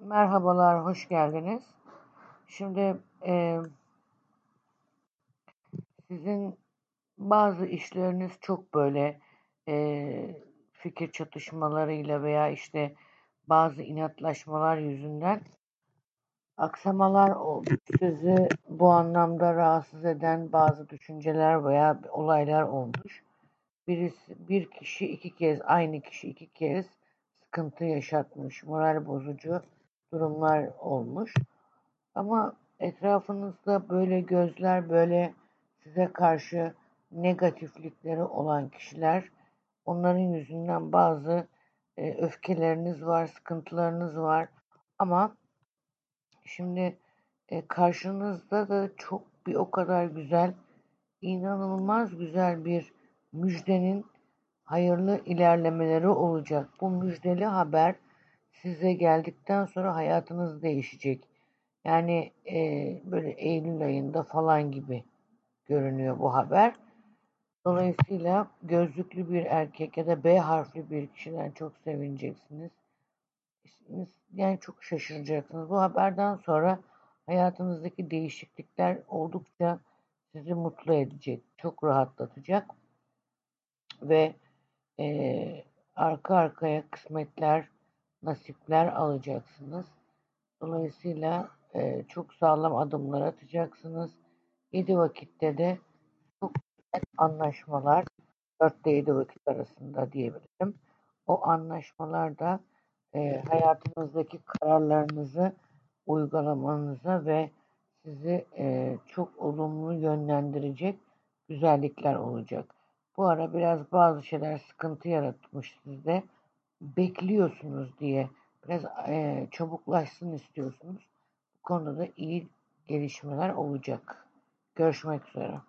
Merhabalar, hoş geldiniz. Şimdi sizin bazı işleriniz çok böyle fikir çatışmalarıyla veya işte bazı inatlaşmalar yüzünden aksamalar oldu. Sizi bu anlamda rahatsız eden bazı düşünceler veya olaylar olmuş. Bir kişi iki kez, aynı kişi iki kez sıkıntı yaşatmış, moral bozucu durumlar olmuş. Ama etrafınızda böyle gözler, böyle size karşı negatiflikleri olan kişiler, onların yüzünden bazı öfkeleriniz var, sıkıntılarınız var. Ama şimdi karşınızda da çok bir o kadar güzel, inanılmaz güzel bir müjdenin hayırlı ilerlemeleri olacak. Bu müjdeli haber size geldikten sonra hayatınız değişecek. Yani böyle Eylül ayında falan gibi görünüyor bu haber. Dolayısıyla gözlüklü bir erkek ya da B harfli bir kişiden çok sevineceksiniz. Yani çok şaşıracaksınız. Bu haberden sonra hayatınızdaki değişiklikler oldukça sizi mutlu edecek, çok rahatlatacak ve arka arkaya kısmetler, nasipler alacaksınız. Dolayısıyla çok sağlam adımlar atacaksınız. 7 vakitte de çok net anlaşmalar, 4 ile 7 vakit arasında diyebilirim. O anlaşmalar da hayatınızdaki kararlarınızı uygulamanıza ve sizi çok olumlu yönlendirecek güzellikler olacak. Bu ara biraz bazı şeyler sıkıntı yaratmış sizde. Bekliyorsunuz diye biraz çabuklaşsın istiyorsunuz. Bu konuda da iyi gelişmeler olacak. Görüşmek üzere.